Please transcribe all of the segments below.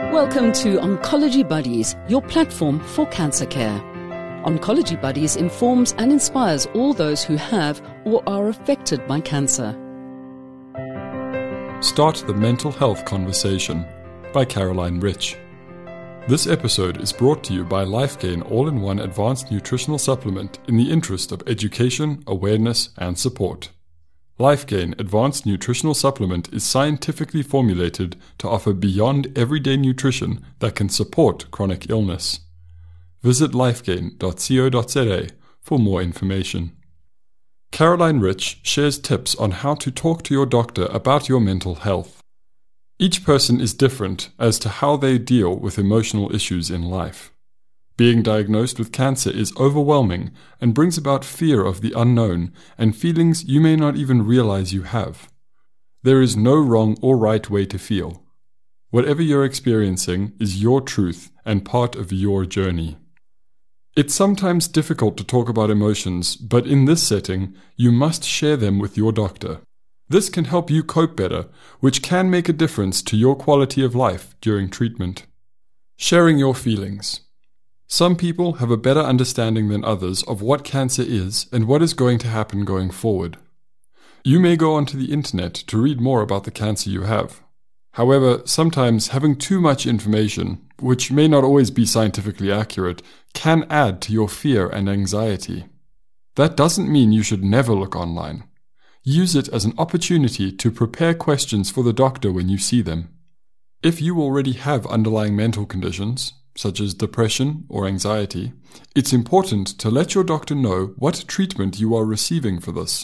Welcome to Oncology Buddies, your platform for cancer care. Oncology Buddies informs and inspires all those who have or are affected by cancer. Start the Mental Health Conversation by Caroline Rich. This episode is brought to you by LifeGain All-in-One Advanced Nutritional Supplement in the interest of education, awareness, and support. LifeGain Advanced Nutritional Supplement is scientifically formulated to offer beyond everyday nutrition that can support chronic illness. Visit lifegain.co.za for more information. Caroline Rich shares tips on how to talk to your doctor about your mental health. Each person is different as to how they deal with emotional issues in life. Being diagnosed with cancer is overwhelming and brings about fear of the unknown and feelings you may not even realize you have. There is no wrong or right way to feel. Whatever you're experiencing is your truth and part of your journey. It's sometimes difficult to talk about emotions, but in this setting, you must share them with your doctor. This can help you cope better, which can make a difference to your quality of life during treatment. Sharing your feelings. Some people have a better understanding than others of what cancer is and what is going to happen going forward. You may go onto the internet to read more about the cancer you have. However, sometimes having too much information, which may not always be scientifically accurate, can add to your fear and anxiety. That doesn't mean you should never look online. Use it as an opportunity to prepare questions for the doctor when you see them. If you already have underlying mental conditions, such as depression or anxiety, it's important to let your doctor know what treatment you are receiving for this.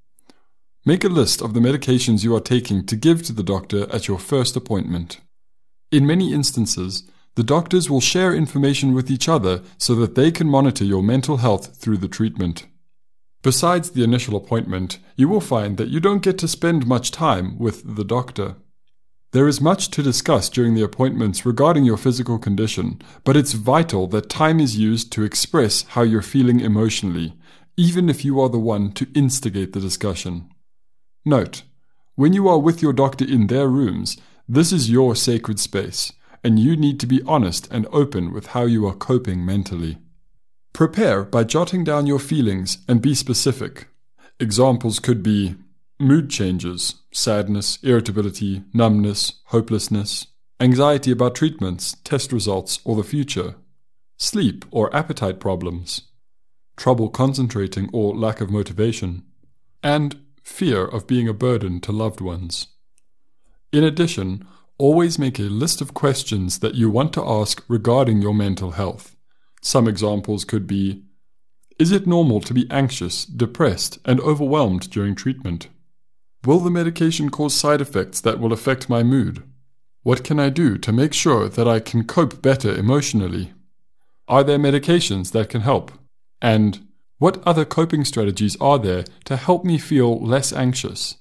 Make a list of the medications you are taking to give to the doctor at your first appointment. In many instances, the doctors will share information with each other so that they can monitor your mental health through the treatment. Besides the initial appointment, you will find that you don't get to spend much time with the doctor. There is much to discuss during the appointments regarding your physical condition, but it's vital that time is used to express how you're feeling emotionally, even if you are the one to instigate the discussion. Note, when you are with your doctor in their rooms, this is your sacred space, and you need to be honest and open with how you are coping mentally. Prepare by jotting down your feelings and be specific. Examples could be mood changes, sadness, irritability, numbness, hopelessness, anxiety about treatments, test results, or the future, sleep or appetite problems, trouble concentrating or lack of motivation, and fear of being a burden to loved ones. In addition, always make a list of questions that you want to ask regarding your mental health. Some examples could be, is it normal to be anxious, depressed, and overwhelmed during treatment? Will the medication cause side effects that will affect my mood? What can I do to make sure that I can cope better emotionally? Are there medications that can help? And what other coping strategies are there to help me feel less anxious?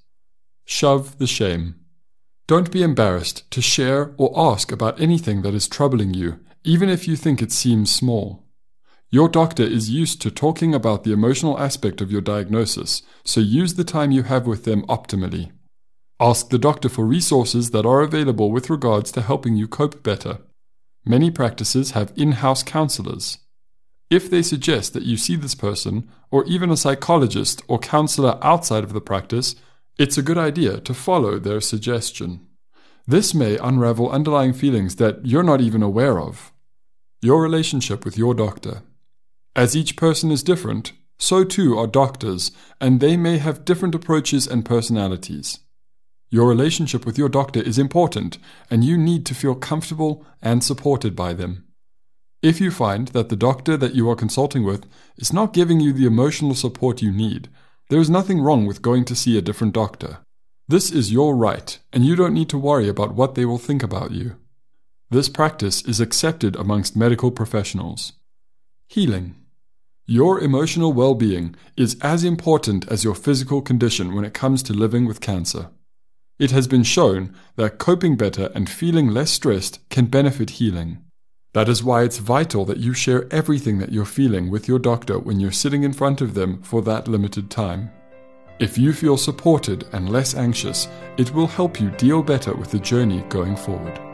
Shove the shame. Don't be embarrassed to share or ask about anything that is troubling you, even if you think it seems small. Your doctor is used to talking about the emotional aspect of your diagnosis, so use the time you have with them optimally. Ask the doctor for resources that are available with regards to helping you cope better. Many practices have in-house counselors. If they suggest that you see this person, or even a psychologist or counselor outside of the practice, it's a good idea to follow their suggestion. This may unravel underlying feelings that you're not even aware of. Your relationship with your doctor. As each person is different, so too are doctors, and they may have different approaches and personalities. Your relationship with your doctor is important, and you need to feel comfortable and supported by them. If you find that the doctor that you are consulting with is not giving you the emotional support you need, there is nothing wrong with going to see a different doctor. This is your right, and you don't need to worry about what they will think about you. This practice is accepted amongst medical professionals. Healing. Your emotional well-being is as important as your physical condition when it comes to living with cancer. It has been shown that coping better and feeling less stressed can benefit healing. That is why it's vital that you share everything that you're feeling with your doctor when you're sitting in front of them for that limited time. If you feel supported and less anxious, it will help you deal better with the journey going forward.